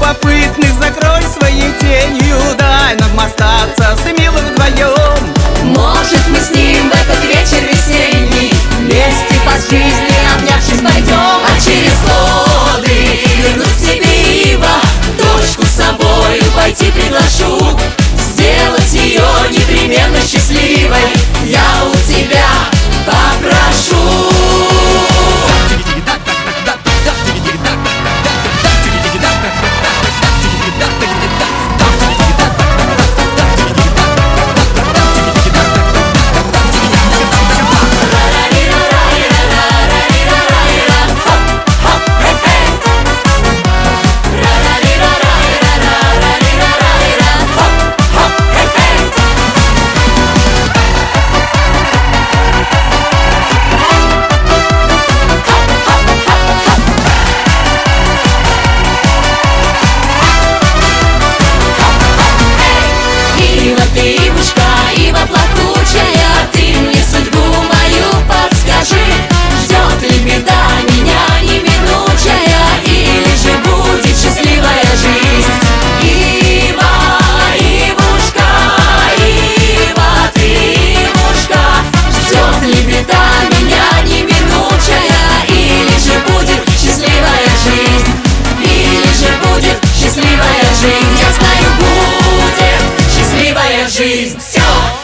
любопытных закрой своей тенью, дай нам остаться с милым вдвоем. Может, мы с ним в этот вечер весенний вместе по жизни, обнявшись, пойдем. А через годы вернусь к тебе, Ива, дочку с собою пойти приглашу, сделать ее непременно счастливой я у тебя попрошу. Ивушка, Ива плакучая, ты мне судьбу мою подскажи. Ждет ли беда меня неминучая, или же будет счастливая жизнь? Ива, Ивушка, Ива, ты, Ивушка, ждет ли беда меня неминучая, или же будет счастливая жизнь? Или же будет счастливая жизнь? Я знаю, будет счастливая жизнь. Все!